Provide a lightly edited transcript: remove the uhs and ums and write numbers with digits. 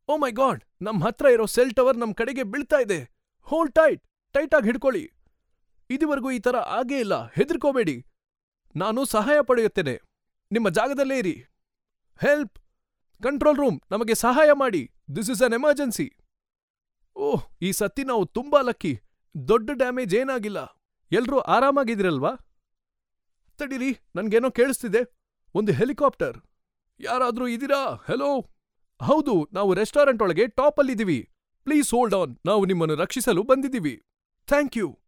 ಓ ಮೈ god! ನಮ್ ಹತ್ರ ಇರೋ ಸೆಲ್ ಟವರ್ ನಮ್ ಕಡೆಗೆ ಬೀಳ್ತಾ ಇದೆ. ಹೋಲ್ಡ್ ಟೈಟಾಗ್ ಹಿಡ್ಕೊಳಿ. ಇದುವರೆಗೂ ಈ ತರ ಆಗೇ ಇಲ್ಲ. ಹೆದ್ರ್ಕೋಬೇಡಿ. ನಾನು ಸಹಾಯ ಪಡೆಯುತ್ತೇನೆ. ನಿಮ್ಮ ಜಾಗದಲ್ಲೇ ಇರಿ. ಹೆಲ್ಪ್! ಕಂಟ್ರೋಲ್ ರೂಮ್, ನಮಗೆ ಸಹಾಯ ಮಾಡಿ. This is an emergency. Oh, ಈ ಸತಿ ನಾವು ತುಂಬಾ ಲಕ್ಕಿ. ದೊಡ್ಡ ಡ್ಯಾಮೇಜ್ ಏನಾಗಿಲ್ಲ. ಎಲ್ರೂ ಆರಾಮಾಗಿದ್ರಲ್ವಾ? ತಡೀರಿ, ನನ್ಗೇನೋ ಕೇಳಿಸ್ತಿದೆ. ಒಂದು ಹೆಲಿಕಾಪ್ಟರ್. ಯಾರಾದ್ರೂ ಇದೀರಾ? ಹೆಲೋ? ಹೌದು, ನಾವು ರೆಸ್ಟೋರೆಂಟ್ ಒಳಗೆ ಟಾಪಲ್ಲಿದ್ದೀವಿ. Please hold on. ನಾವು ನಿಮ್ಮನ್ನು ರಕ್ಷಿಸಲು ಬಂದಿದ್ದೀವಿ. Thank you.